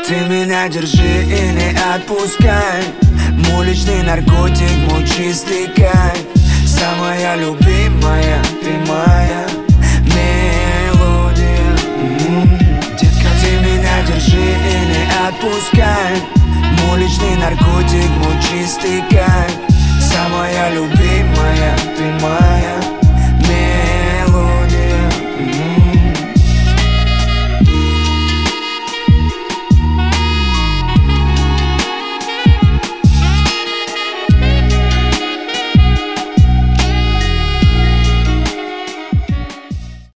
Ты меня держи и не отпускай. Мой личный наркотик, мой чистый кайф. Самая любимая, ты моя мелодия. Детка, ты меня держи и не отпускай. Мой личный наркотик, мой чистый кайф.